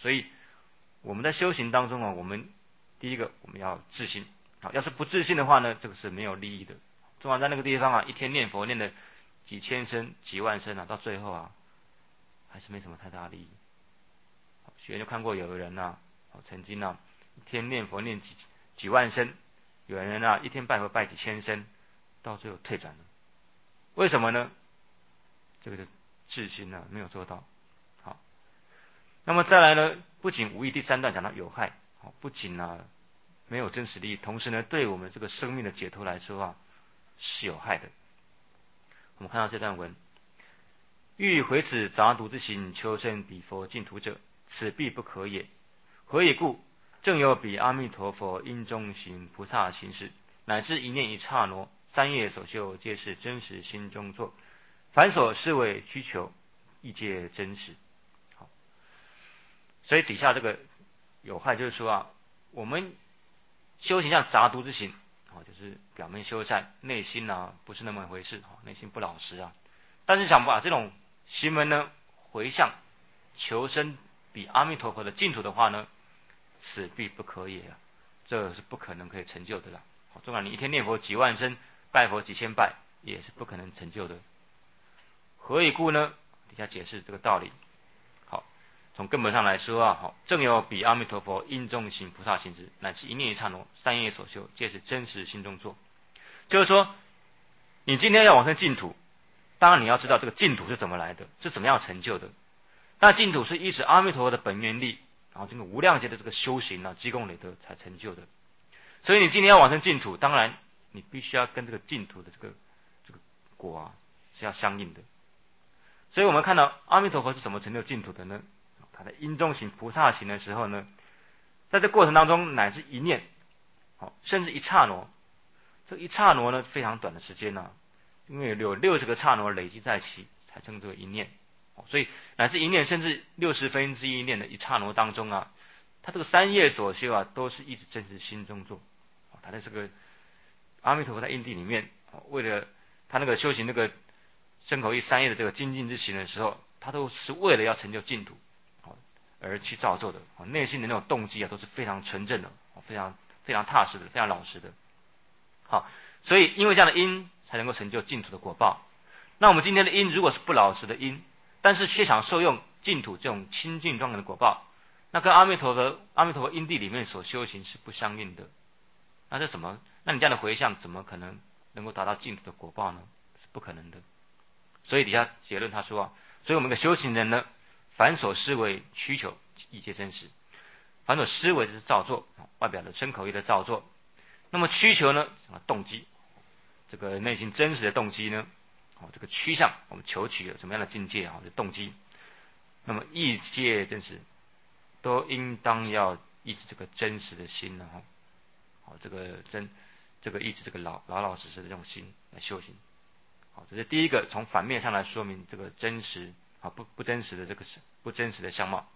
所以我们在修行当中啊，我们第一个我们要自信。好，要是不自信的话呢，这个是没有利益的。通常在那个地方啊，一天念佛念了几千声、几万声啊，到最后啊，还是没什么太大利益。学员就看过有人啊，曾经啊，一天念佛念几万声，有人啊一天拜佛拜几千声，到最后退转了。为什么呢？这个自信呢没有做到。好，那么再来呢，不仅无益，第三段讲到有害，不仅啊没有真实利益，同时呢，对我们这个生命的解脱来说啊是有害的。我们看到这段文：欲毁此杂毒之行，求生彼佛净土者，此必不可也。何以故？正有彼阿弥陀佛因中行菩萨行事，乃至一念一刹那，三业所修，皆是真实心中作。凡所思维需求，亦皆真实。好，所以底下这个有害就是说啊，我们修行像杂毒之行，就是表面修善，内心啊不是那么一回事，内心不老实啊。但是想把这种行为呢回向求生彼阿弥陀佛的净土的话呢，此必不可也啊，这是不可能可以成就的啦。纵然你一天念佛几万声，拜佛几千拜，也是不可能成就的。何以故呢？底下解释这个道理。好，从根本上来说啊，正有彼阿弥陀佛因中行菩萨行之，乃至一念一刹那，三业所修，皆是真实心中作。就是说，你今天要往生净土，当然你要知道这个净土是怎么来的，是怎么样成就的。那净土是依止阿弥陀佛的本愿力，然后这个无量劫的这个修行啊，积功累德才成就的。所以你今天要往生净土，当然你必须要跟这个净土的这个果啊是要相应的。所以我们看到阿弥陀佛是怎么成就净土的呢？他在因中行菩萨行的时候呢，在这过程当中乃至一念，甚至一刹那，这一刹那呢非常短的时间啊，因为有60个刹那累积在一起才称之为一念。所以乃至一念甚至1/60念的一刹那当中啊，他这个三业所修啊，都是一直真实心中做。他在这个阿弥陀佛在因地里面，为了他那个修行那个身口意三业的这个精进之行的时候，他都是为了要成就净土而去造作的。内心的那种动机啊，都是非常纯正的，非常非常踏实的，非常老实的。好，所以因为这样的因才能够成就净土的果报。那我们今天的因如果是不老实的因，但是却想受用净土这种清净庄严的果报，那跟阿弥陀佛因地里面所修行是不相应的。那这什么？那你这样的回向怎么可能够达到净土的果报呢？是不可能的。所以底下结论他说啊，所以我们的修行人呢，凡所思维需求，亦皆真实。凡所思维就是造作，外表的身口意的造作。那么需求呢，动机，这个内心真实的动机呢，这个趋向，我们求取什么样的境界啊？这动机。那么亦皆真实，都应当要抑制这个真实的心呢，这个抑制这个老老实实的这种心来修行。好，这是第一个，从反面上来说明这个真实不真实的这个不真实的相貌。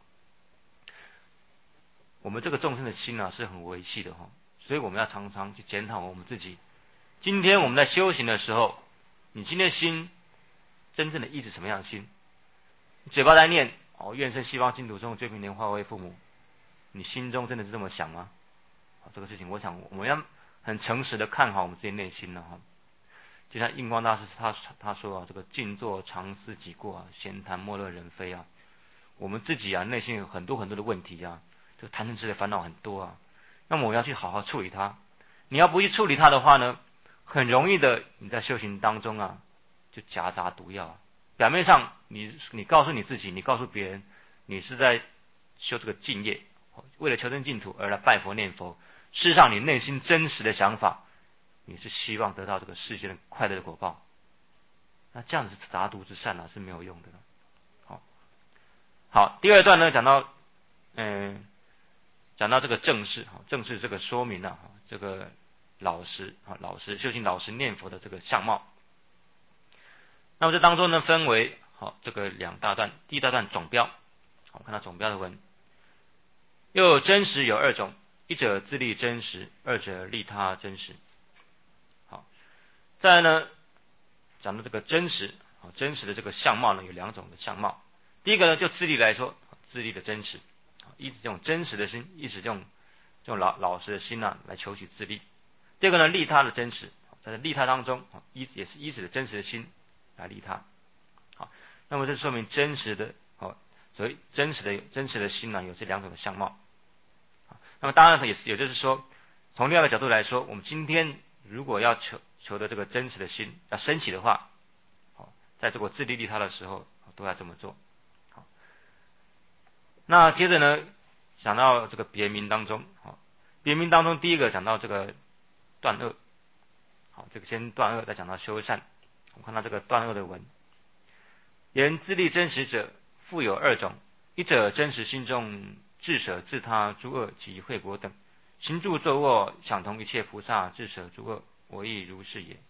我们这个众生的心啊是很微细的所以我们要常常去检讨我们自己。今天我们在修行的时候，你今天的心真正的意志什么样的心？你嘴巴在念愿生西方净土中，罪平莲花为父母，你心中真的是这么想吗？这个事情，我想我们要很诚实的看好我们自己内心了就像印光大师他说这个静坐常思己过闲谈莫论人非我们自己内心有很多很多的问题这个贪嗔痴的烦恼很多那么我们要去好好处理它。你要不去处理它的话呢，很容易的你在修行当中就夹杂毒药表面上你告诉你自己，你告诉别人，你是在修这个净业，为了求生净土而来拜佛念佛，事实上你内心真实的想法，你是希望得到这个世间的快乐的果报。那这样子杂毒之善是没有用的。好，第二段呢讲到这个正视这个说明这个老实修行老实念佛的这个相貌。那么这当中呢分为这个两大段。第一大段总标，我们看到总标的文，又真实有二种，一者自利真实，二者利他真实。好，再来呢讲到这个真实真实的这个相貌呢有两种的相貌。第一个呢就自利来说，自利的真实依止这种真实的心，依止这种老实的心啊，来求取自利。第二个呢，利他的真实，在利他当中也是依止的真实的心来利他。好，那么这说明真实的所谓真实的心呢，有这两种的相貌。那么当然也就是说，从另外一个角度来说，我们今天如果要求的这个真实的心要升起的话，在这个自利利他的时候都要这么做。好，那接着呢，讲到这个别名当中，别名当中第一个讲到这个断恶。好，这个先断恶，再讲到修善。我们看到这个断恶的文，言自利真实者，复有二种：一者真实心中自舍自他诸恶及惠国等，行住坐卧想同一切菩萨自舍诸恶，我亦如是也。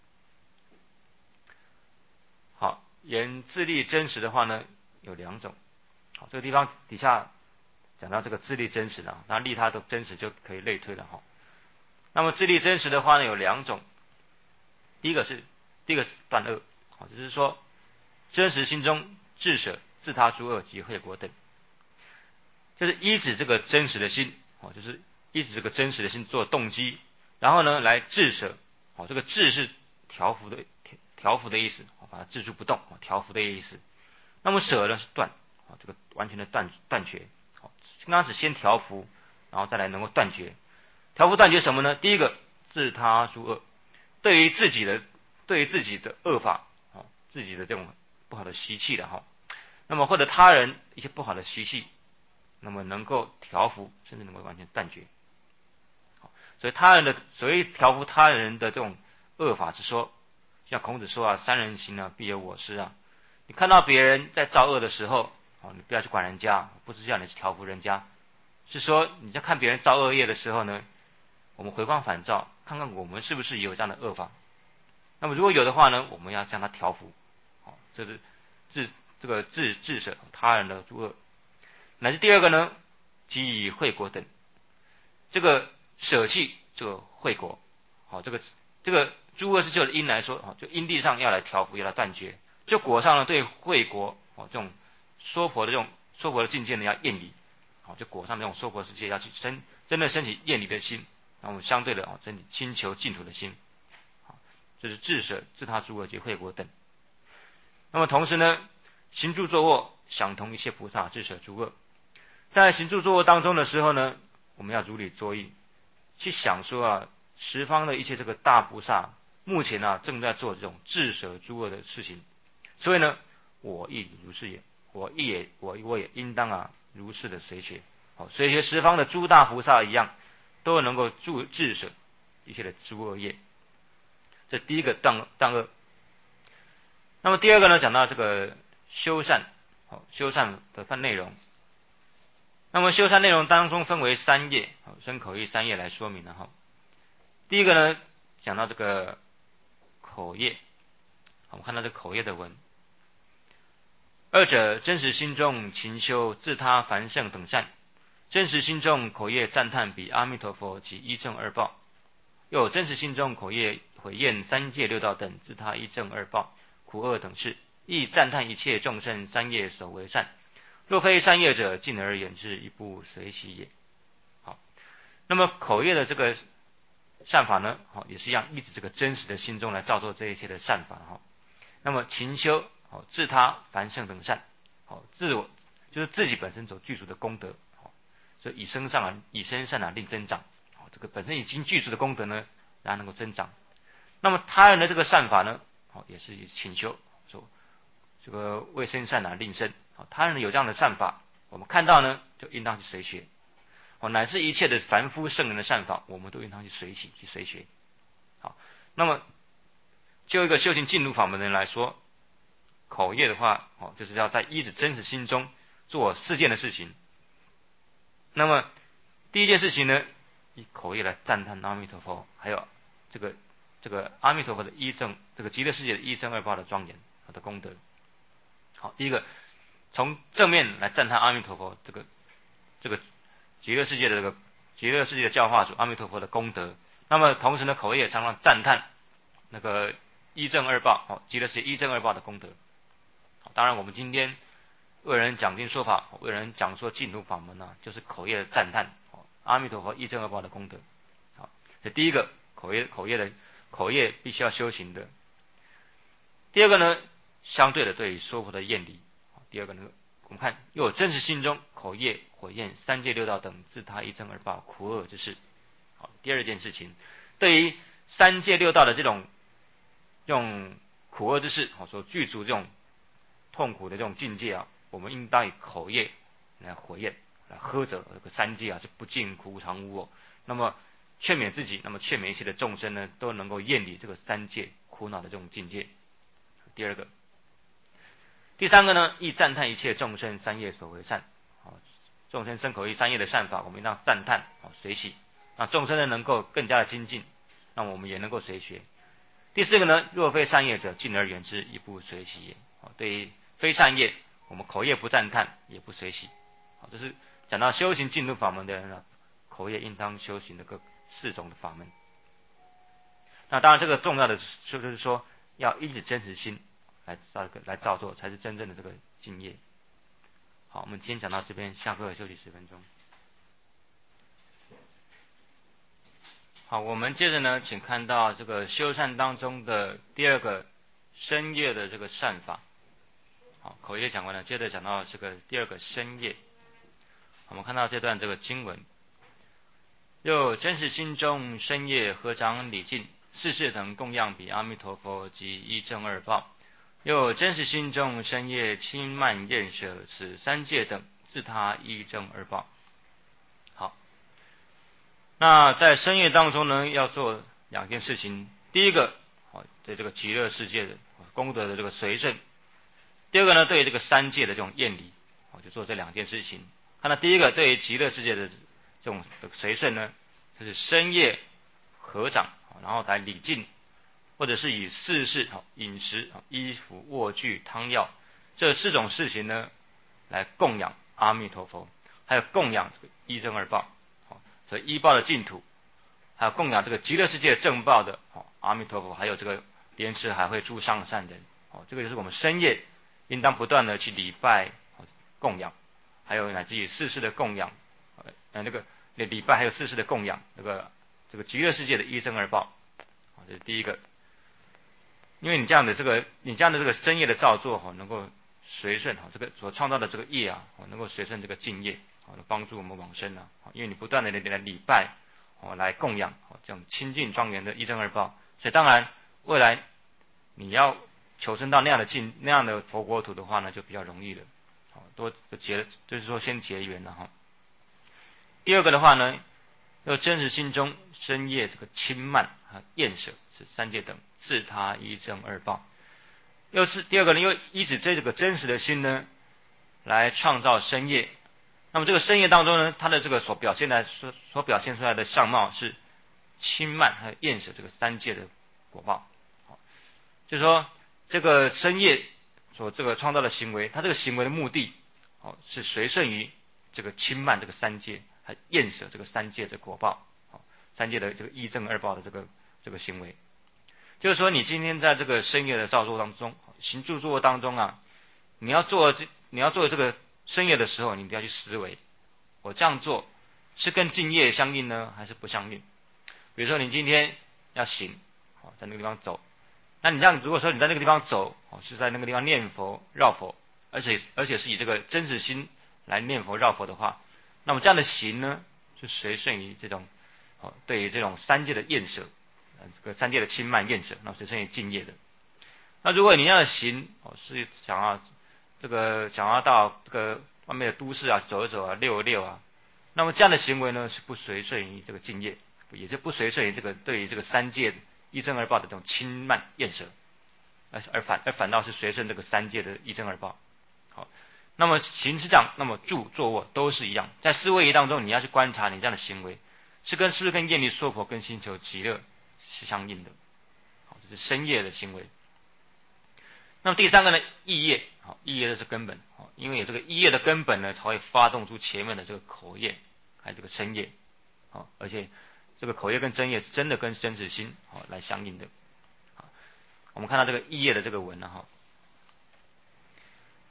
好，言自利真实的话呢，有两种。好，这个地方底下讲到这个自利真实的，那利他的真实就可以类推了哈。那么自利真实的话呢，有两种。第一个是断恶，好，就是说真实心中自舍自他诸恶及惠国等，就是依止这个真实的心，就是依止这个真实的心做动机，然后呢来自舍，这个自是调伏的意思，把它置住不动，调伏的意思。那么舍呢是断，这个完全的断绝。好，刚开始先调伏，然后再来能够断绝。调伏断绝什么呢？第一个自他诸恶，对于自己的恶法，自己的这种不好的习气的哈，那么或者他人一些不好的习气，那么能够调伏，甚至能够完全断绝。好，所谓调伏他人的这种恶法是说，像孔子说啊，三人行啊，必有我师啊。你看到别人在造恶的时候，你不要去管人家，不是叫你去调伏人家，是说你在看别人造恶业的时候呢，我们回光返照，看看我们是不是也有这样的恶法。那么如果有的话呢，我们要将它调伏。这是自舍他人的诸恶。乃至第二个呢，即以惠国等，这个舍弃这个惠国，这个诸恶是就因来说，就因地上要来调伏，要来断绝。就果上呢，对惠国这种说婆的境界呢要厌离。就果上这种说婆世界要去真的升起厌离的心，那我们相对的真亲求净土的心。这是自舍自他诸恶及惠国等。那么同时呢，行住坐卧想同一切菩萨自舍诸恶。在行住坐卧当中的时候呢，我们要如理作意，去想说十方的一切这个大菩萨目前正在做这种自舍诸恶的事情，所以呢，我亦如是也，我也应当如是的随学。随学十方的诸大菩萨一样，都能够自舍一切的诸恶业。这第一个断恶。那么第二个呢，讲到这个修善，修善的分内容。那么修善内容当中分为三页，身口意三页来说明了哈。第一个呢，讲到这个口业，我们看到这个口业的文。二者真实心中勤修自他凡圣等善，真实心中口业赞叹彼阿弥陀佛及一正二报，又有真实心中口业毁厌三界六道等自他一正二报苦恶等事，亦赞叹一切众生三业所为善，若非善业者，敬而远之，一不随喜也。好，那么口业的这个善法呢，也是一样，依止这个真实的心中来造作这一切的善法哈。那么勤修自他凡圣等善，自我就是自己本身所具足的功德，所以以身善令增长，这个本身已经具足的功德呢，让它能够增长。那么他人的这个善法呢，也是勤修，说这个为身善令生，他人有这样的善法，我们看到呢，就应当去随学。乃至一切的凡夫圣人的善法，我们都应当去随喜，去随学。好，那么就一个修行进入法门的人来说，口业的话，就是要在依止真实心中做4件的事情。那么第一件事情呢，以口业来赞叹阿弥陀佛，还有这个阿弥陀佛的一正，这个极乐世界的一正二报的庄严和的功德。好，第一个从正面来赞叹阿弥陀佛这个极乐世界的教化主阿弥陀佛的功德。那么同时呢，口业常常赞叹那个一正二报，极乐世界一正二报的功德。当然我们今天为人讲经说法，为人讲说净土法门就是口业的赞叹阿弥陀佛一正二报的功德。好，这第一个口业必须要修行的。第二个呢，相对的对于说佛的厌离。第二个呢，我们看又有真实心中口业火焰三界六道等自他一正二报苦恶之事。好，第二件事情，对于三界六道的这种用苦恶之事所具足这种痛苦的这种境界我们应当以口业来火焰来呵责这个三界是不净苦无常无我。那么劝勉自己，那么劝勉一切的众生呢，都能够厌离这个三界苦恼的这种境界。第二个。第三个呢，亦赞叹一切众生三业所为善。众生身口意三业的善法，我们应当赞叹随喜，那众生呢能够更加的精进，那我们也能够随学。第四个呢，若非善业者，敬而远之，亦不随喜也。对于非善业，我们口业不赞叹，也不随喜。这是讲到修行净土法门的人口业应当修行的各四种的法门。那当然，这个重要的就是说，要依止真实心来造作，才是真正的这个敬业。好，我们今天讲到这边，下课休息10分钟。好，我们接着呢，请看到这个修善当中的第二个身业的这个善法。好，口业讲完了，接着讲到这个第二个身业。我们看到这段这个经文，又真实心中身业合掌礼敬，世世等供养彼阿弥陀佛及一正二报。又真实心中身业轻慢厌舍，此三界等自他一正二报。好，那在身业当中呢，要做两件事情。第一个，对这个极乐世界的功德的这个随顺；第二个呢，对这个三界的这种厌离，就做这两件事情。看到第一个，对于极乐世界的这种随顺呢，就是身业合掌，然后来礼敬。或者是以四事饮食、衣服、卧具、汤药这四种事情呢，来供养阿弥陀佛，还有供养这个一正二报，所以一报的净土，还有供养这个极乐世界正报的阿弥陀佛，还有这个莲池海会诸上善人。这个就是我们深夜应当不断的去礼拜供养，还有乃至于四事的供养，那个礼拜还有四事的供养，这个极乐世界的一正二报，这是第一个。因为你这样的这个身业的造作能够随顺这个所创造的这个业能够随顺这个敬业帮助我们往生因为你不断的来礼拜来供养这种清净庄严的一正二报，所以当然未来你要求生到那样的佛国土的话呢，就比较容易了。多就是说先结缘了第二个的话呢，要真实心中身业这个轻慢厌舍，是三界等自他一正二报。又是第二个呢，又依止这个真实的心呢，来创造身业。那么这个身业当中呢，它的这个所表现出来的相貌是轻慢和厌舍这个三界的果报。就是说这个身业所这个创造的行为，它这个行为的目的是随顺于这个轻慢这个三界，还厌舍这个三界的果报，三界的这个一正二报的这个行为。就是说你今天在这个身业的造作当中，行住坐当中你要做这个身业的时候，你一定要去思维，我这样做是跟敬业相应呢，还是不相应？比如说你今天要行在那个地方走，那你这样如果说你在那个地方走是在那个地方念佛绕佛，而且是以这个真实心来念佛绕佛的话，那么这样的行呢，是随顺于这种对于这种三界的厌舍，这个三界的轻慢厌舍，那随顺于敬业的。那如果你要行是想要到这个外面的都市走一走溜一溜那么这样的行为呢，是不随顺于这个敬业，也是不随顺于这个对于这个三界一正二报的这种轻慢厌舍，而反倒是随顺这个三界的一正二报。好，那么行是这样，那么住坐卧都是一样，在四位一当中，你要去观察你这样的行为是不是跟厌离娑婆跟星球极乐是相应的。好，这是身业的行为。那么第三个呢，意业，意业的是根本，因为有这个意业的根本呢，才会发动出前面的这个口业，还有这个身业，而且这个口业跟真业是真的跟真实心来相应的。我们看到这个意业的这个文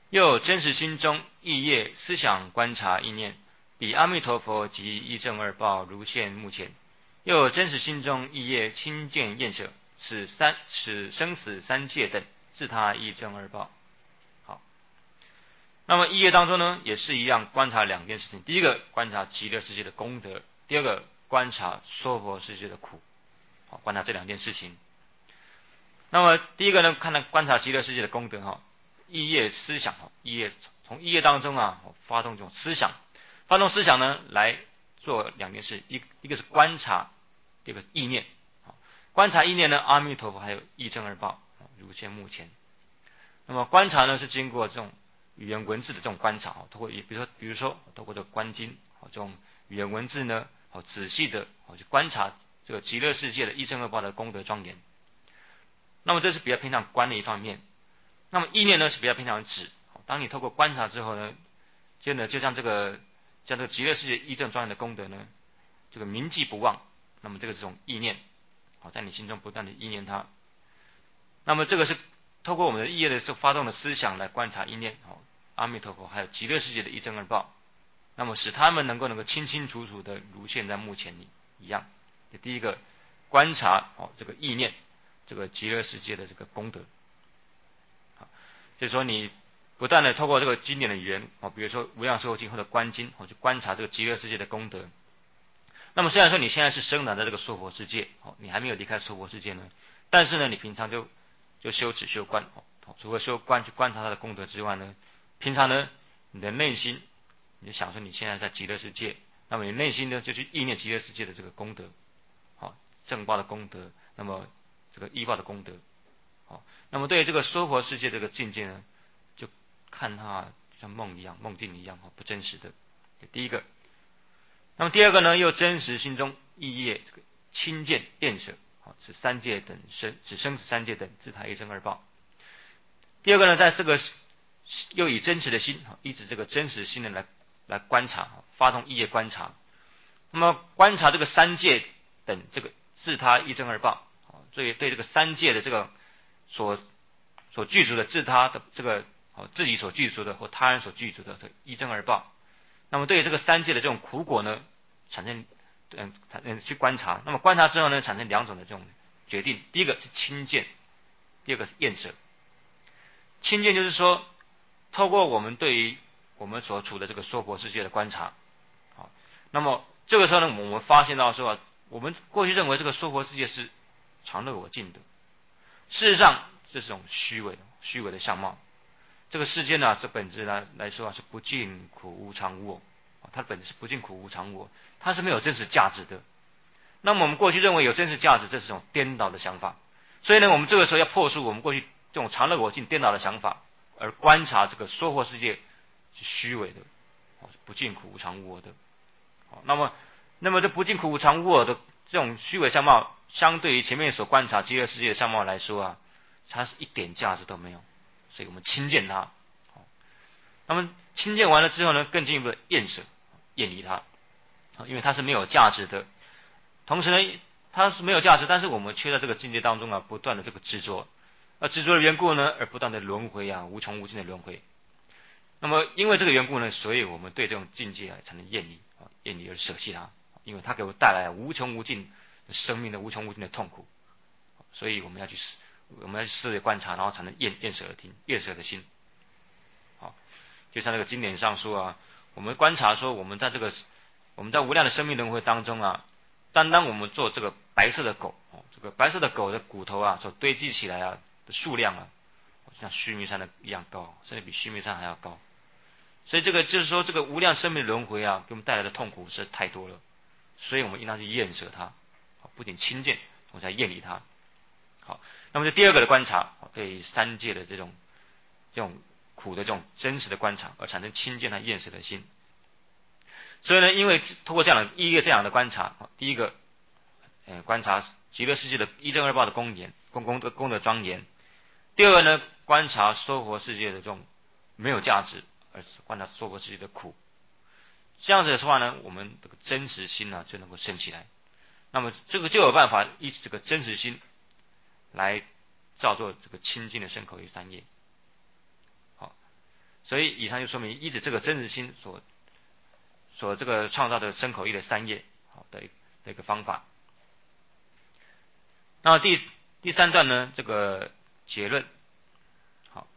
又有真实心中意业思想观察意念，比阿弥陀佛及一正二报如现目前。又有真实心中意业亲见厌舍，使生死三界等自他一正二报。好，那么意业当中呢，也是一样观察两件事情。第一个观察极乐世界的功德，第二个观察娑婆世界的苦。好，观察这两件事情。那么第一个呢，观察极乐世界的功德哈，意业思想哈，从意业当中啊发动这种思想，发动思想呢来做两件事，一个是观察，第二个意念。观察意念呢，阿弥陀佛还有一正二报如现目前。那么观察呢是经过这种语言文字的这种观察，通过比如说通过这个观经这种语言文字呢，仔细的去观察这个极乐世界的一正二报的功德庄严。那么这是比较偏向观的一方面。那么意念呢是比较偏向指。当你透过观察之后呢，就像这个极乐世界一正庄严的功德呢，这个铭记不忘。那么这个这种意念，在你心中不断的意念它。那么这个是透过我们的意业的发动的思想来观察意念，阿弥陀佛还有极乐世界的一正二报，那么使他们能够清清楚楚的如现在目前里一样。第一个观察这个意念，这个极乐世界的这个功德。就是说你不断的透过这个经典的语言，比如说无量寿经或者观经，去观察这个极乐世界的功德。那么虽然说你现在是生长在这个娑婆世界，你还没有离开娑婆世界呢，但是呢，你平常就修止修观，除了修观去观察它的功德之外呢，平常呢，你的内心你就想说你现在在极乐世界，那么你内心呢就去意念极乐世界的这个功德，正报的功德，那么这个依报的功德。那么对于这个娑婆世界这个境界呢，就看它像梦一样、梦境一样不真实的。第一个，那么第二个呢，又真实心中意业这个亲见厌舍，指三界等指生死三界等自他一正二报。第二个呢，在这个又以真实的心，依止这个真实心的来观察，发动意业观察。那么观察这个三界等这个自他一正二报，对这个三界的这个所具足的自他的这个自己所具足的或他人所具足的这一正二报，那么对于这个三界的这种苦果呢，产生去观察。那么观察之后呢，产生两种的这种决定，第一个是亲见，第二个是厌舍。亲见就是说，透过我们对于我们所处的这个娑婆世界的观察，那么这个时候呢，我们发现到说，我们过去认为这个娑婆世界是常乐我净的，事实上这是种虚伪的相貌。这个世界呢，这本质来说是不净苦无常无我，它的本质是不净苦无常无我，它是没有真实价值的。那么我们过去认为有真实价值，这是种颠倒的想法。所以呢，我们这个时候要破除我们过去这种常乐我净颠倒的想法，而观察这个娑婆世界是虚伪的，不净苦无常无我的。那么这不净苦无常无我的这种虚伪相貌，相对于前面所观察极乐世界的相貌来说啊，它是一点价值都没有。所以我们亲见它。那么亲见完了之后呢，更进一步的厌舍、厌离它，因为它是没有价值的。同时呢，它是没有价值，但是我们却在这个境界当中啊，不断的这个执着，执着的缘故呢，而不断的轮回啊，无穷无尽的轮回。那么因为这个缘故呢，所以我们对这种境界才能厌离，厌离而舍弃它，因为它给我带来无穷无尽生命的无穷无尽的痛苦，所以我们要去试着观察，然后才能厌舍的心。好，就像那个经典上说啊，我们观察说，我们在无量的生命轮回当中啊，单单我们做这个白色的狗，这个白色的狗的骨头啊，所堆积起来啊的数量啊，像须弥山的一样高，甚至比须弥山还要高。所以这个就是说，这个无量生命轮回啊，给我们带来的痛苦实在太多了，所以我们应当去厌舍它，不仅亲见，我们才厌离它。好，那么这第二个的观察，对三界的这种苦的这种真实的观察，而产生亲见和厌舍的心。所以呢，因为通过这样的观察，第一个，观察极乐世界的一正二报的功德庄严；第二个呢，观察娑婆世界的这种没有价值，而是观察娑婆世界的苦。这样子的话呢，我们这个真实心呢就能够升起来。那么这个就有办法依这个真实心来造作这个清净的身口意三业。好， 所以以上就说明依止这个真实心所这个创造的身口意的三业好的一个方法。那第三段呢，这个结论，好，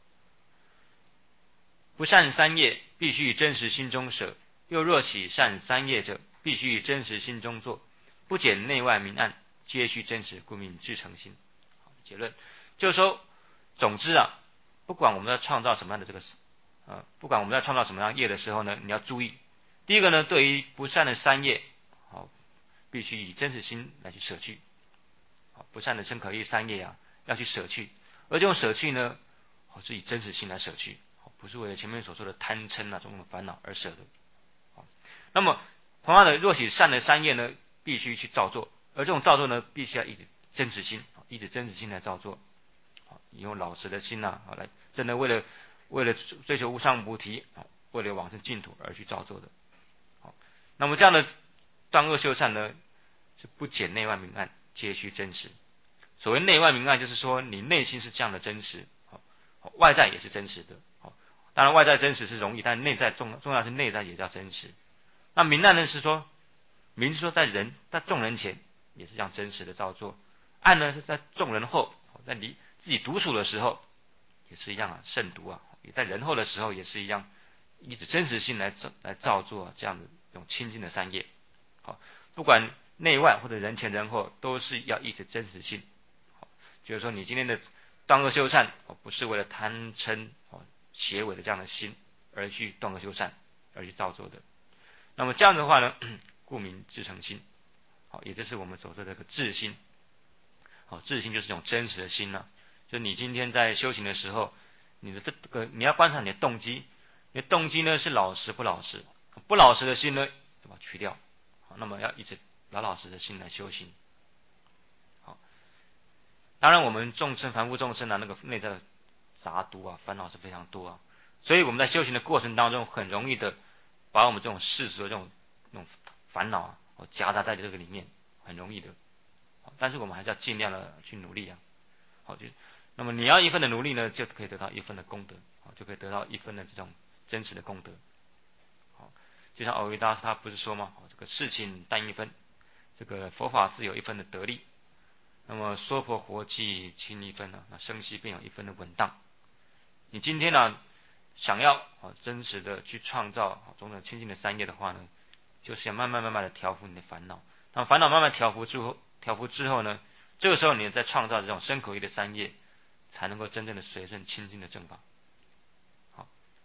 不善三业，必须真实心中舍；又若起善三业者，必须真实心中做。不减内外明暗，皆须真实，故名至诚心。好，结论就是说，总之啊，不管我们在创造什么样的不管我们在创造什么样业的时候呢，你要注意，第一个呢，对于不善的三业，好，必须以真实心来去舍去。好，不善的身口意三业啊，要去舍去，而这种舍去呢，是以真实心来舍去，不是为了前面所说的贪嗔啊种种烦恼而舍的。好，那么同样的，若起善的三业呢，必须去造作，而这种造作呢，必须要依止真实心，依止真实心来造作。好，用老实的心啊，来真的为了追求无上菩提，为了往生净土而去造作的。好，那么这样的断恶修善呢，是不减内外明暗，皆须真实。所谓内外明暗，就是说你内心是这样的真实，外在也是真实的。当然外在真实是容易，但内在重要是内在也叫真实。那明暗呢，是说明是说在众人前也是这样真实的造作，暗呢是在众人后，在你自己独处的时候也是一样啊，慎独啊，也在人后的时候也是一样，依着真实性来造作这样的一种清净的三业。好，不管内外或者人前人后，都是要依着真实性。就是说，你今天的断恶修善，不是为了贪嗔邪伪的这样的心而去断恶修善，而去造作的。那么这样的话呢，故名至诚心。好，也就是我们所说的这个至心。好，至心就是这种真实的心呢。就你今天在修行的时候，你的这个你要观察你的动机，你的动机呢是老实不老实，不老实的心呢就把它去掉。好，那么要一直老老实的心来修行。好，当然我们凡夫众生啊，那个内在的杂毒啊、烦恼是非常多啊，所以我们在修行的过程当中，很容易的把我们这种世俗的这种烦恼啊，夹杂在这个里面，很容易的。但是我们还是要尽量的去努力啊。好，那么你要一份的努力呢，就可以得到一份的功德，就可以得到一份的这种真实的功德。好，就像藕益大师他不是说吗？这个事情淡一分，这个佛法自有一分的得力。那么娑婆活计轻一分呢，那生息便有一分的稳当。你今天呢，想要真实的去创造种种清净的三业的话呢，就是要慢慢的调伏你的烦恼。那烦恼慢慢调伏之后呢，这个时候你再创造这种身口意的三业，才能够真正的随顺清净的正法。好，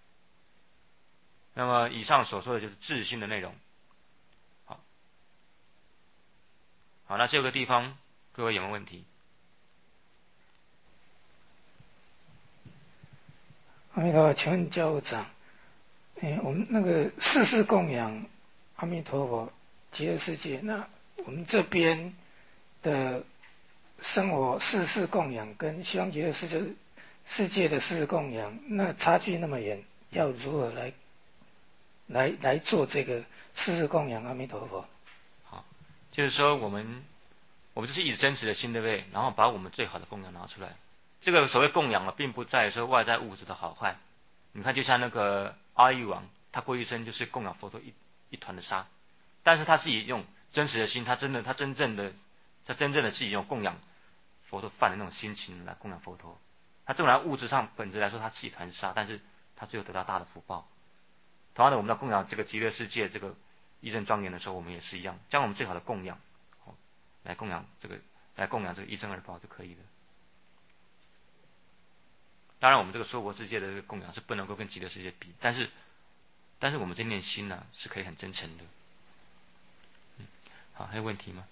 那么以上所说的就是自心的内容。好，那这个地方各位有没有问题？ 阿弥陀佛，请问教务长，我们那个世事供养阿弥陀佛极乐世界，那我们这边的生活世事供养跟西方极乐世界的世事供养，那差距那么远，要如何来做这个世事供养阿弥陀佛？ 好，就是说我们就是一直真实的心，对不对？然后把我们最好的供养拿出来。这个所谓供养并不在于说外在物质的好坏。你看，就像那个阿育王，他过一生就是供养佛陀一团的沙，但是他自己用真实的心，他真正的自己用供养佛陀饭的那种心情来供养佛陀。他纵然物质上本质来说他是一团沙，但是他最后得到大的福报。同样的，我们要供养这个极乐世界这个一真庄严的时候，我们也是一样，将我们最好的供养，来供养这个一真二宝就可以了。当然，我们这个娑婆世界的这个供养是不能够跟极乐世界比，但是我们这念心呢，是可以很真诚的。好，还有问题吗？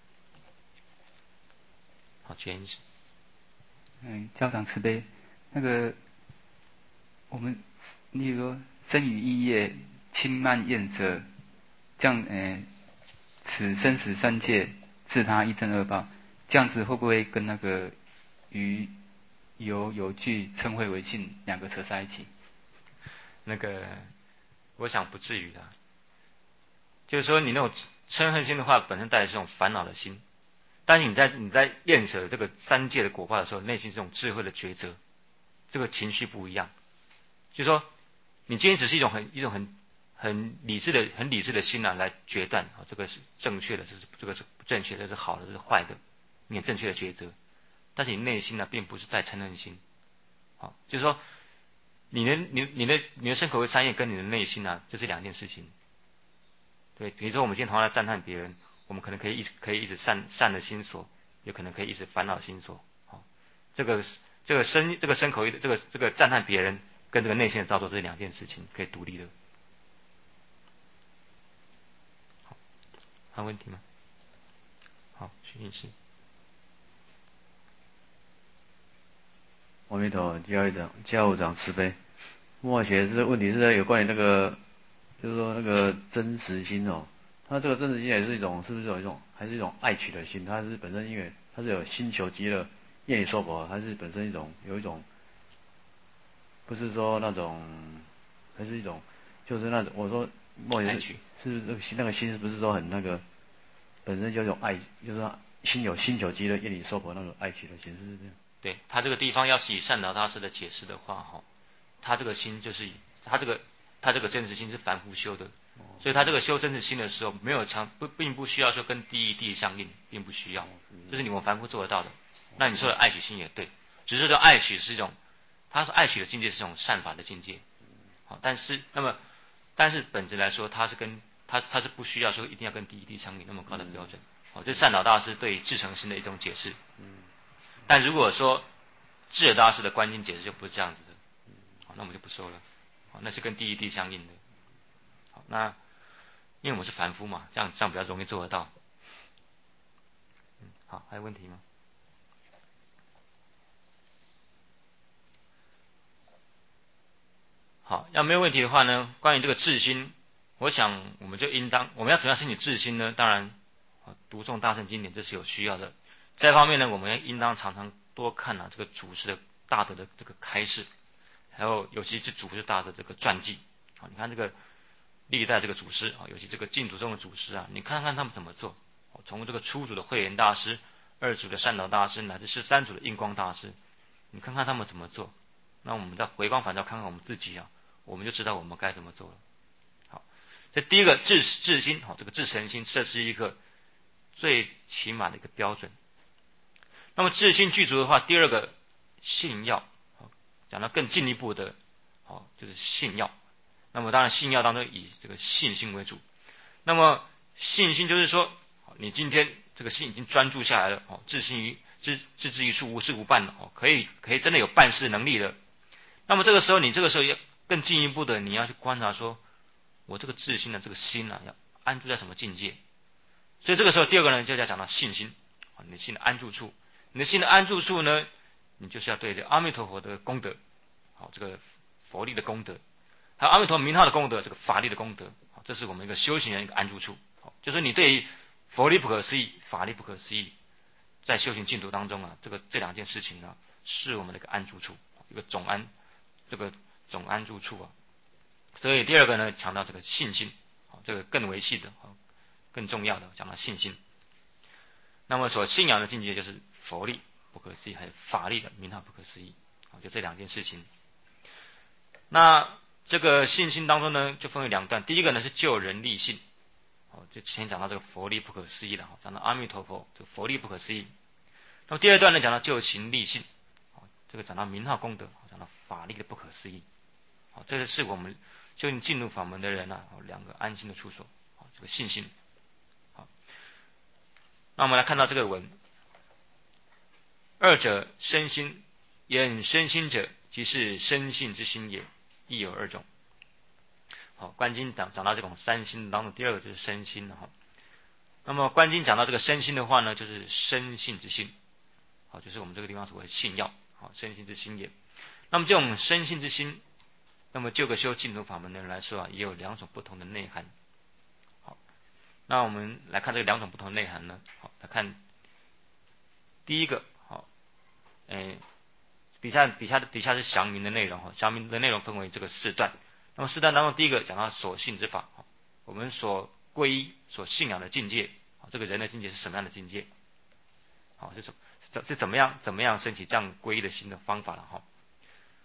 好，觉医师。 教长慈悲，那个我们，例如说生于异业，轻慢厌舍，这样此生死三界自他一正二报，这样子会不会跟那个与有句称谓为性两个扯在一起？ 那个，我想不至于的。就是说，你那种嗔恨心的话，本身带来是这种烦恼的心，但是你在厌舍这个三界的果报的时候，内心这种智慧的抉择，这个情绪不一样。就是说， 你今天只是一种很理智的心啊，来决断啊，这个是正确的，这个是不正确的，这是好的，这是坏的，你很正确的抉择。但是你内心呢，并不是带嗔恨心，好，就是说你的身口意三业跟你的内心啊，这是两件事情。对，比如说我们今天同样来赞叹别人，我们可能可以一直善的心所，也可能可以一直烦恼心所。好，这个身口意的这个赞叹别人跟这个内心的造作，这是两件事情，可以独立的。好，还有问题吗？好，徐女士。 阿弥陀佛，教务长慈悲。末学这个问题是有关于那个，就是说那个真实心哦，它这个真实心也是一种，是不是有一种，还是一种爱取的心？它是本身因为它是有心求极乐、业力受婆，还是本身有一种，不是说那种，还是一种，就是那种我说末学是不是那个心是不是说很那个，本身就有一种爱，就是说心求极乐、业力受婆那个爱取的心，是不是这样？ 对，他这个地方要是以善导大师的解释的话，哈，他这个心就是他这个真实心是凡夫修的，所以他这个修真实心的时候，没有并不需要说跟第一地相应，并不需要，这是你们凡夫做得到的。那你说的爱取心也对，只是说爱取是一种，他是爱取的境界是一种善法的境界，好，但是本质来说，他是不需要说一定要跟第一地相应那么高的标准，好，这是善导大师对至诚心的一种解释。但如果说智者大师的观经解释就不是这样子的，好，那我们就不说了，好，那是跟第一地相应的。好，那因为我们是凡夫嘛，这样比较容易做得到。好，还有问题吗？好，要没有问题的话呢，关于这个智心，我想我们要怎么样升起智心呢？当然，读诵大乘经典这是有需要的。这方面呢，我们应当常常多看这个祖师的大德的这个开示，还有尤其是祖师大德这个传记。好，你看这个历代这个祖师尤其这个净土宗的祖师你看看他们怎么做。从这个初祖的慧远大师、二祖的善导大师，乃至13祖的印光大师，你看看他们怎么做。那我们再回光返照看看我们自己我们就知道我们该怎么做了。好，这第一个自心，这个自诚心，这是一个最起码的一个标准。那么自心具足的话，第二个信要，讲到更进一步的，就是信要。那么当然信要当中以这个信心为主。那么信心就是说，你今天这个心已经专注下来了，自之于处无事无办了，可以真的有办事能力了。那么这个时候要更进一步的，你要去观察说，我这个自心的这个心要安住在什么境界。所以这个时候第二个呢，就要讲到信心，你的心的安住处。你的心的安住处呢，你就是要对这阿弥陀佛的功德，这个佛力的功德，还有阿弥陀名号的功德，这个法力的功德，这是我们一个修行人一个安住处。就是你对于佛力不可思议，法力不可思议，在修行净土当中这两件事情是我们的一个安住处，一个总安住处。所以第二个呢，强调这个信心，这个更为细的，更重要的讲到信心。那么所信仰的境界就是佛力不可思议，还有法力的名号不可思议，就这两件事情。那这个信心当中呢，就分为两段。第一个呢是救人立信，就之前讲到这个佛力不可思议的，讲到阿弥陀佛这个佛力不可思议。那么第二段呢讲到救行立信，这个讲到名号功德，讲到法力的不可思议。这个是我们就进入法门的人两个安心的处所，这个信心。好，那我们来看到这个文，二者身心，言身心者，即是身性之心也，亦有二种。好，观经讲到这种三心当中，第二个就是身心那么观经讲到这个身心的话呢，就是身性之心，就是我们这个地方所谓信要，身性之心也。那么这种身性之心，那么就个修净土法门的人来说也有两种不同的内涵。好，那我们来看这两种不同的内涵呢。好，来看第一个，底下是详明的内容，详明的内容分为这个四段。那么四段当中，第一个讲到所信之法，我们所皈依、所信仰的境界，这个人的境界是什么样的境界？是怎么样升起这样皈依的心的方法了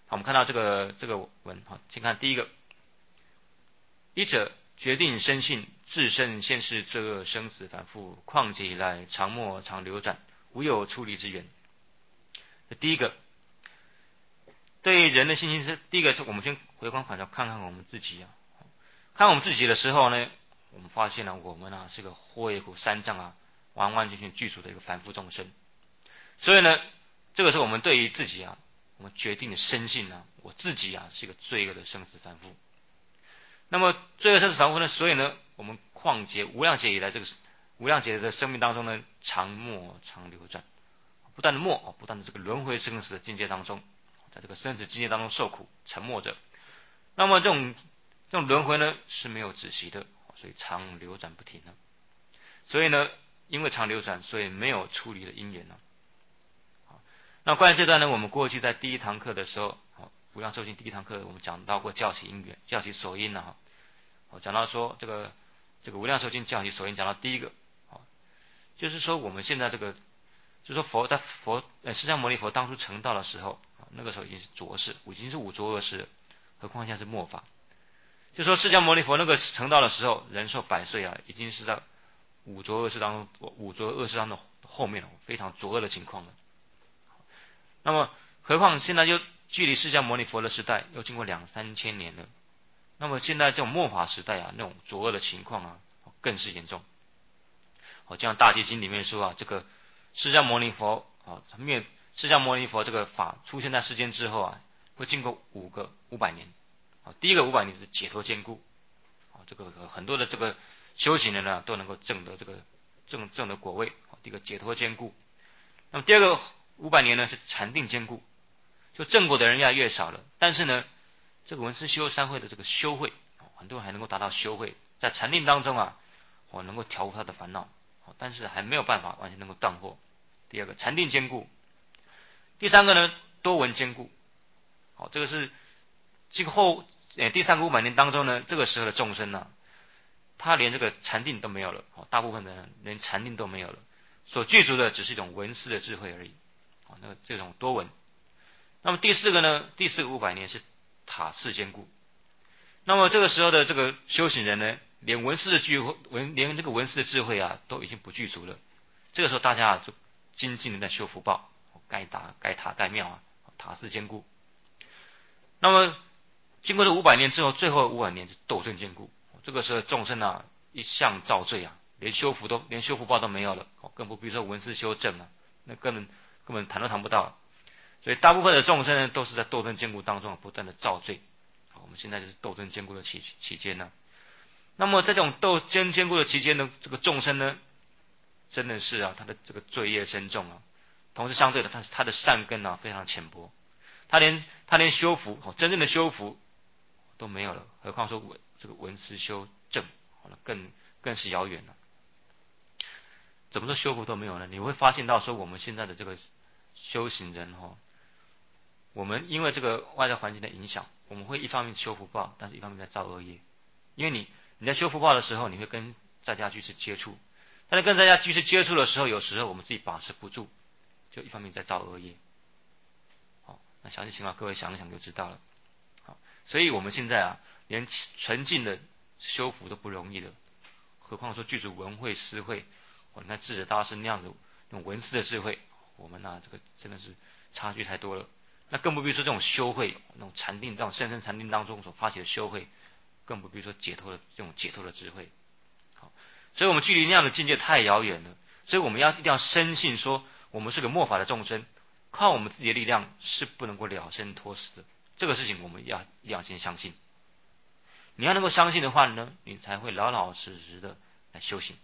好，我们看到这个文，好，请看第一个，一者决定生性，自身现世罪恶生死反复，况且以来常默常流转，无有出离之源。第一个，对人的信心是第一个，是我们先回光返照看看我们自己啊，看我们自己的时候呢，我们发现了我们是个祸业苦三障完完全全具足的一个凡夫众生。所以呢，这个是我们对于自己我们决定的深信我自己是一个罪恶的生死凡夫。那么罪恶生死凡夫呢，所以呢，我们况且无量劫以来，这个无量劫的生命当中呢，常默常流转，不断的默，不断的这个轮回生死的境界当中，在这个生死境界当中受苦沉默着。那么这种轮回呢是没有止息的，所以常流转不停的。所以呢，因为常流转，所以没有出离的因缘那关于这段呢，我们过去在第一堂课的时候，无量寿经第一堂课我们讲到过教起因缘、教起所因讲到说这个无量寿经教起所因，讲到第一个就是说我们现在这个，就是说释迦牟尼佛当初成道的时候那个时候已经是浊世，已经是五浊恶世了，何况现在是末法。就说释迦牟尼佛那个成道的时候，人寿100岁已经是在五浊恶世当中后面非常浊恶的情况了。那么何况现在又距离释迦牟尼佛的时代又经过2-3千年了，那么现在这种末法时代那种浊恶的情况更是严重。就像大戒经里面说这个释迦牟尼佛释迦牟尼佛这个法出现在世间之后会经过500年。第一个500年是解脱坚固，这个很多的这个修行人都能够证得这个证得果位，第一个解脱坚固。那么第二个500年呢是禅定坚固，就证果的人越来越少了，但是呢这个文思修三会的这个修会，很多人还能够达到修会，在禅定当中能够调伏他的烦恼，但是还没有办法完全能够断惑。第二个禅定坚固。第三个呢多闻坚固，这个是今后第三个500年当中呢，这个时候的众生他连这个禅定都没有了，大部分的人连禅定都没有了，所具足的只是一种闻思的智慧而已，那个这种多闻。那么第四个500年是塔寺坚固。那么这个时候的这个修行人呢，连连这个闻思的智慧都已经不具足了。这个时候大家就精进的在修福报，该塔该庙塔寺坚固。那么经过这500年之后，最后500年是斗争坚固。这个时候众生一向造罪连修福报都没有了，更不必说闻思修正那根本谈都谈不到。所以大部分的众生呢，都是在斗争坚固当中不断的造罪。我们现在就是斗争坚固的期间呢。那么在这种斗争坚固的期间呢，这个众生呢，真的是他的这个罪业深重同时相对的，他的善根非常浅薄，他连修福真正的修福都没有了，何况说这个闻思修正更是遥远了。怎么说修福都没有呢？你会发现到说我们现在的这个修行人我们因为这个外在环境的影响，我们会一方面修福报，但是一方面在造恶业。因为你在修福报的时候，你会跟在家居士接触，但是跟在家居士接触的时候，有时候我们自己把持不住，就一方面在造恶业。那详细情况各位想一想就知道了。所以我们现在连纯净的修福都不容易了，何况说具足闻慧思慧，你看智者大师那样子用闻思的智慧，我们这个真的是差距太多了。那更不必说这种修慧，那种禅定，这种深深禅定当中所发起的修慧，更不必说这种解脱的智慧。所以我们距离那样的境界太遥远了，所以我们一定要深信说，我们是个末法的众生，靠我们自己的力量是不能够了生脱死的。这个事情我们要先相信。你要能够相信的话呢，你才会老老实实的来修行。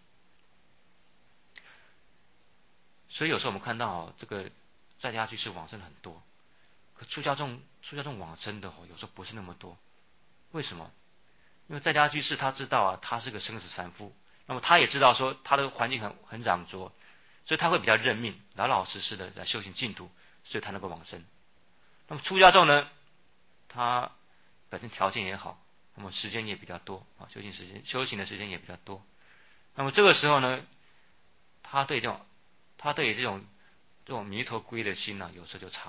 所以有时候我们看到这个在家居士往生的很多，可出家众往生的有时候不是那么多。为什么？因为在家居士他知道他是个生死凡夫，那么他也知道说他的环境很染浊，所以他会比较认命，老老实实的来修行净土，所以他能够往生。那么出家众呢，他本身条件也好，那么时间也比较多修行的时间也比较多。那么这个时候呢，他对这种弥陀归的心有时候就差了，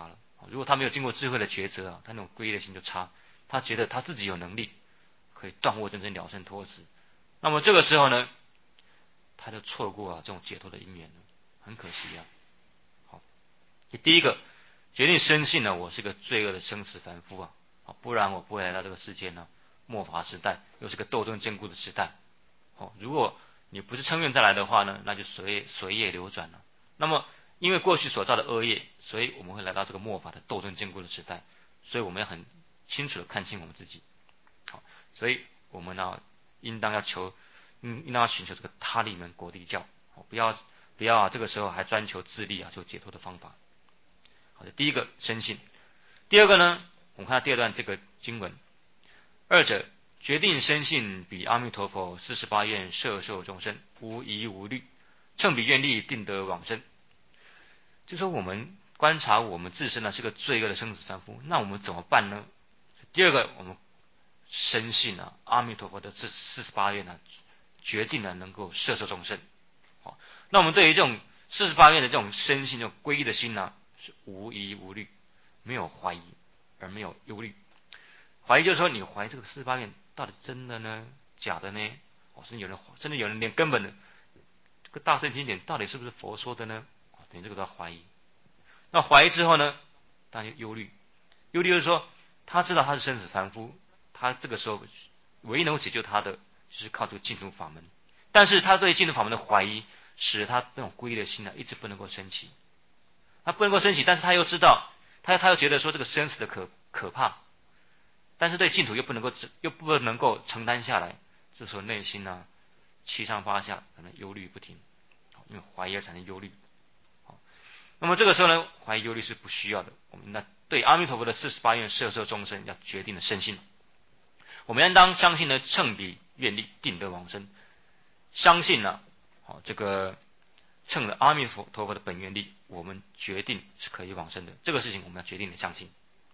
如果他没有经过智慧的抉择啊，他那种皈依的心就差，他觉得他自己有能力可以断惑真正了生脱死，那么这个时候呢，他就错过这种解脱的因缘了，很可惜啊。好，第一个决定深信呢，我是个罪恶的生死凡夫啊，不然我不会来到这个世界呢。末法时代又是个斗争坚固的时代，如果你不是称愿再来的话呢，那就随业流转了。那么因为过去所造的恶业，所以我们会来到这个末法的斗争坚固的时代，所以我们要很清楚的看清我们自己。好，所以我们呢，应当要寻求这个他利门果地教，不要这个时候还专求自利求解脱的方法。好的，第一个深信。第二个呢，我们看到第二段这个经文，二者决定深信比阿弥陀佛48愿摄受众生无疑无虑，乘彼愿力定得往生。就说我们观察我们自身呢是个罪恶的生死凡夫，那我们怎么办呢？第二个，我们深信阿弥陀佛的这48愿决定能够摄受众生。好，那我们对于这种48愿的这种深信、这种皈依的心是无疑无虑，没有怀疑而没有忧虑。怀疑就是说，你怀疑这个48愿到底真的呢，假的呢？甚至有人连根本的这个大圣经典到底是不是佛说的呢？等于这个都要怀疑。那怀疑之后呢，当然忧虑。忧虑就是说，他知道他是生死凡夫，他这个时候唯一能够解救他的，就是靠这个净土法门。但是他对净土法门的怀疑，使他那种皈依的心一直不能够升起。他不能够升起，但是他又知道，他又觉得说这个生死的可怕。但是对净土又不能够承担下来，这时候内心七上八下，可能忧虑不停，因为怀疑而产生忧虑。那么这个时候呢，怀疑忧虑是不需要的。我们对阿弥陀佛的48愿摄受众生要决定的深信。我们应当相信呢，乘彼愿力定得往生。相信这个乘了阿弥陀佛的本愿力，我们决定是可以往生的。这个事情我们要决定的相信。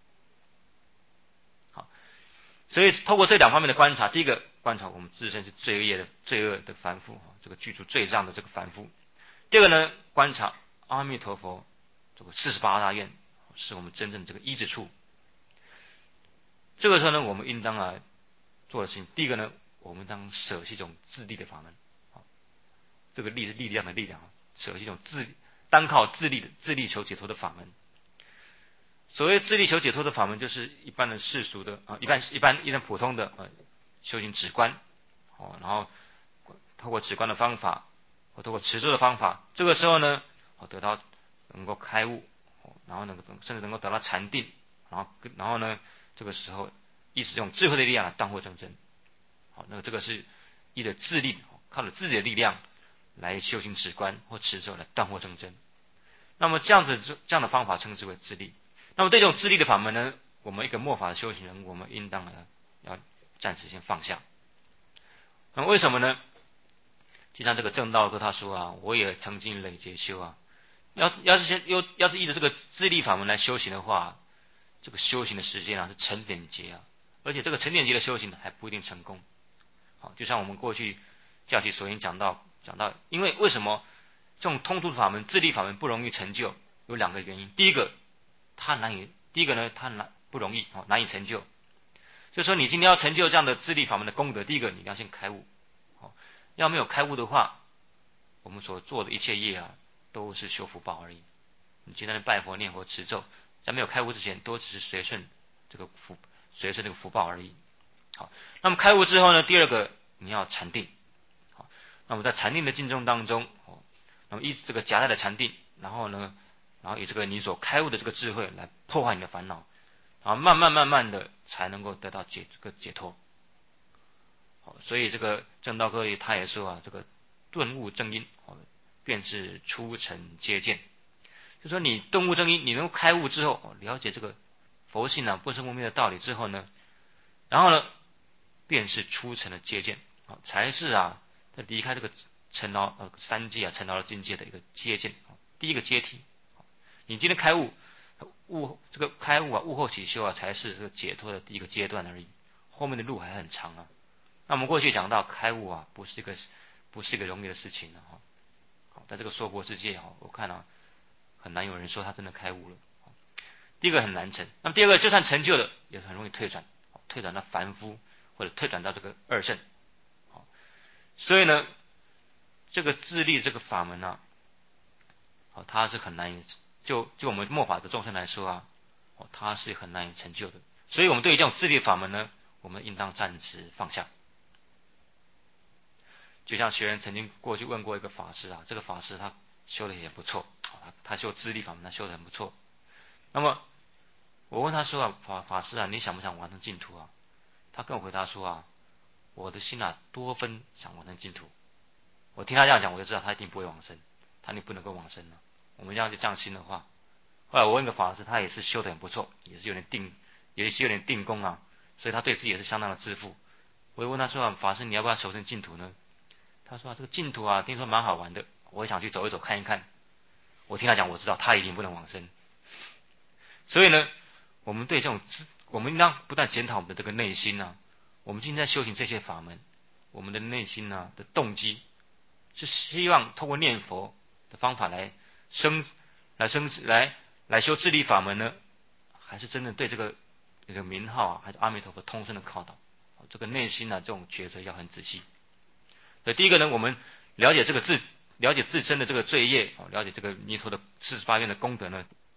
所以透过这两方面的观察，第一个观察我们自身是罪恶的凡夫，这个具足罪障的这个凡夫；第二个呢，观察阿弥陀佛这个48大愿是我们真正这个依止处。这个时候呢，我们应当做的事情，第一个呢，我们当舍弃一种自利的法门，这个力是力量的力量，舍弃一种单靠自利求解脱的法门。所谓自利求解脱的法门，就是一般的世俗的一般普通的修行止观，然后透过止观的方法，或透过持咒的方法，这个时候呢，得到能够开悟，然后甚至能够得到禅定，然后呢，这个时候依着这种智慧的力量来断惑正真。那这个是依着自力，靠着自己的力量来修行止观或持咒来断惑正真。那么这样的方法称之为自利。那么对这种自利的法门呢，我们一个末法的修行人，我们应当要暂时先放下。那么为什么呢？就像这个正道哥他说我也曾经累劫修要是依着这个自利法门来修行的话，这个修行的时间是成点劫而且这个成点劫的修行还不一定成功。就像我们过去教习所言讲到，因为为什么这种通途法门、自利法门不容易成就，有两个原因。第一个呢，它不容易难以成就。就是说，你今天要成就这样的自利法门的功德，第一个你要先开悟。要没有开悟的话，我们所做的一切业都是修福报而已。你今天的拜佛、念佛、持咒，在没有开悟之前，都只是随顺这个福报而已。好，那么开悟之后呢，第二个你要禅定。好，那么在禅定的境中当中，那么依这个夹带的禅定，然后以这个你所开悟的这个智慧来破坏你的烦恼，然后慢慢的才能够得到解脱。好，所以这个正道哥他也说这个顿悟正因，便是出尘皆见。就说你顿悟正因，你能够开悟之后，了解这个佛性不生不灭的道理之后呢，然后呢，便是出尘的阶见，才是离开这个尘劳三界尘劳的境界的一个阶见，第一个阶梯。你今天开悟这个开悟悟后起修才是这个解脱的第一个阶段而已，后面的路还很长那我们过去讲到开悟不是一个容易的事情在这个娑婆世界我看很难有人说他真的开悟了。 第一个很难成，那么第二个就算成就了，也很容易退转，退转到凡夫，或者退转到这个二圣。所以呢，这个自立这个法门呢，它是很难以就我们末法的众生来说啊，它是很难以成就的。所以我们对于这种自立法门呢，我们应当暂时放下。就像学员曾经过去问过一个法师啊，这个法师他修的也不错，他修自立法门，他修的很不错。那么我问他说啊，法师啊，你想不想完成净土啊？他跟我回答说啊，我的心啊多分想完成净土。我听他这样讲，我就知道他一定不会往生，他一定不能够往生了。我们这样就降心的话，后来我问个法师，他也是修的很不错，也是有点定功啊，所以他对自己也是相当的自负。我就问他说啊，法师你要不要求生净土呢？他说这个净土啊，听说蛮好玩的，我也想去走一走看一看。我听他讲，我知道他一定不能往生。所以呢，我们对这种，我们应当不断检讨我们的这个内心啊。我们今天在修行这些法门，我们的内心呢的动机是希望透过念佛的方法来修自力法门呢，还是真的对这个名号啊，还是阿弥陀佛通身的靠导？这个内心啊，这种抉择要很仔细。所以第一个呢，我们了解自身的这个罪业，了解这个弥陀的48愿的功德呢，